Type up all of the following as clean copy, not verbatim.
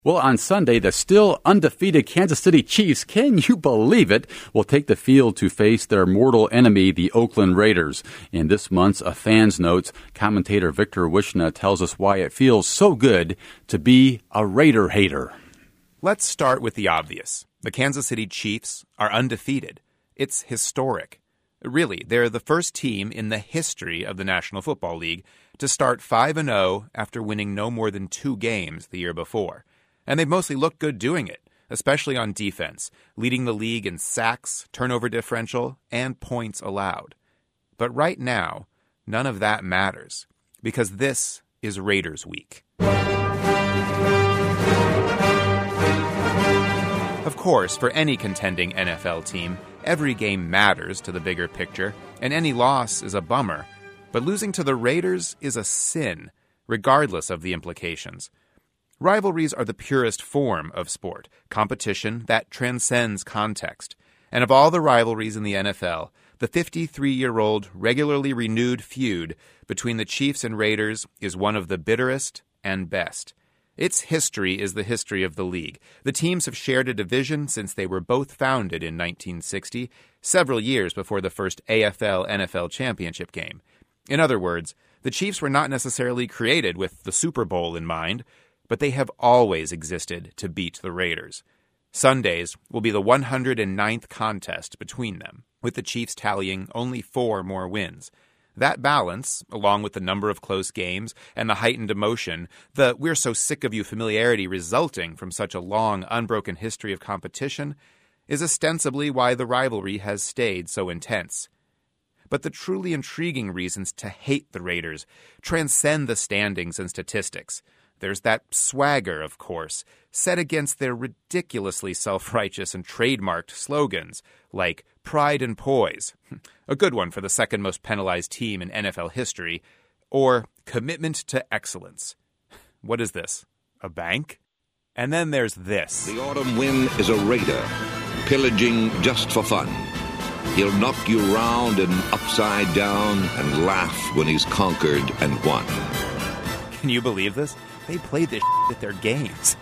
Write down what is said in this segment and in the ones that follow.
Well, on Sunday, the still undefeated Kansas City Chiefs, can you believe it, will take the field to face their mortal enemy, the Oakland Raiders. In this month's A Fan's Notes, commentator Victor Wishna tells us why it feels so good to be a Raider hater. Let's start with the obvious. The Kansas City Chiefs are undefeated. It's historic. Really, they're the first team in the history of the National Football League to start 5-0 after winning no more than 2 games the year before. And they've mostly looked good doing it, especially on defense, leading the league in sacks, turnover differential, and points allowed. But right now, none of that matters, because this is Raiders Week. Of course, for any contending NFL team, every game matters to the bigger picture, and any loss is a bummer. But losing to the Raiders is a sin, regardless of the implications. Rivalries are the purest form of sport, competition that transcends context. And of all the rivalries in the NFL, the 53-year-old, regularly renewed feud between the Chiefs and Raiders is one of the bitterest and best. Its history is the history of the league. The teams have shared a division since they were both founded in 1960, several years before the first AFL-NFL championship game. In other words, the Chiefs were not necessarily created with the Super Bowl in mind, but they have always existed to beat the Raiders. Sundays will be the 109th contest between them, with the Chiefs tallying only 4 more wins. That balance, along with the number of close games and the heightened emotion, the we're so sick of you familiarity resulting from such a long, unbroken history of competition, is ostensibly why the rivalry has stayed so intense. But the truly intriguing reasons to hate the Raiders transcend the standings and statistics. There's that swagger, of course, set against their ridiculously self-righteous and trademarked slogans, like pride and poise, a good one for the second most penalized team in NFL history, or commitment to excellence. What is this, a bank? And then there's this. The autumn wind is a raider, pillaging just for fun. He'll knock you round and upside down and laugh when he's conquered and won. Can you believe this? They play this at their games.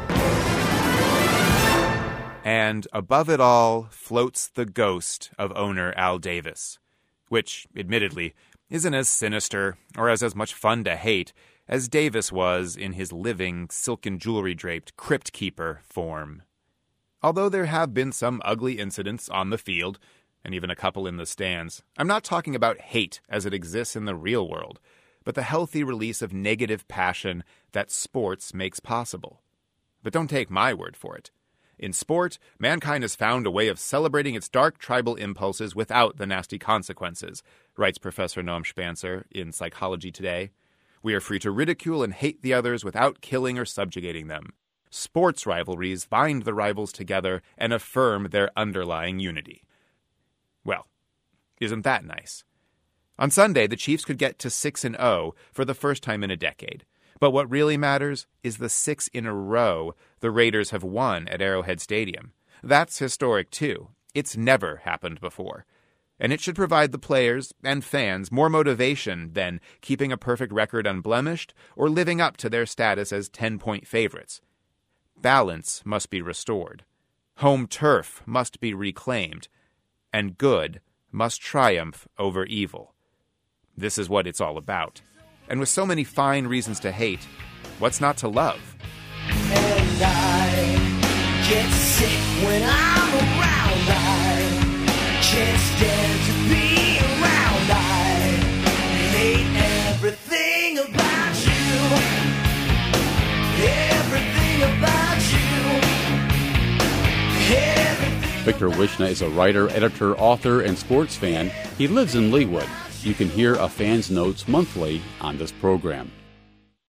And above it all floats the ghost of owner Al Davis, which, admittedly, isn't as sinister or as much fun to hate as Davis was in his living, silken jewelry-draped crypt keeper form. Although there have been some ugly incidents on the field, and even a couple in the stands, I'm not talking about hate as it exists in the real world, but the healthy release of negative passion that sports makes possible. But don't take my word for it. In sport, mankind has found a way of celebrating its dark tribal impulses without the nasty consequences, writes Professor Noam Spencer in Psychology Today. We are free to ridicule and hate the others without killing or subjugating them. Sports rivalries bind the rivals together and affirm their underlying unity. Well, isn't that nice? On Sunday, the Chiefs could get to 6-0 for the first time in a decade. But what really matters is the 6 in a row the Raiders have won at Arrowhead Stadium. That's historic, too. It's never happened before. And it should provide the players and fans more motivation than keeping a perfect record unblemished or living up to their status as 10-point favorites. Balance must be restored. Home turf must be reclaimed. And good must triumph over evil. This is what it's all about. And with so many fine reasons to hate, what's not to love? And I get sick when I'm around. I can't stand to be around. I hate everything about you. Everything about you. Everything. Victor Wishna is a writer, editor, author, and sports fan. He lives in Leawood. You can hear A Fan's Notes monthly on this program.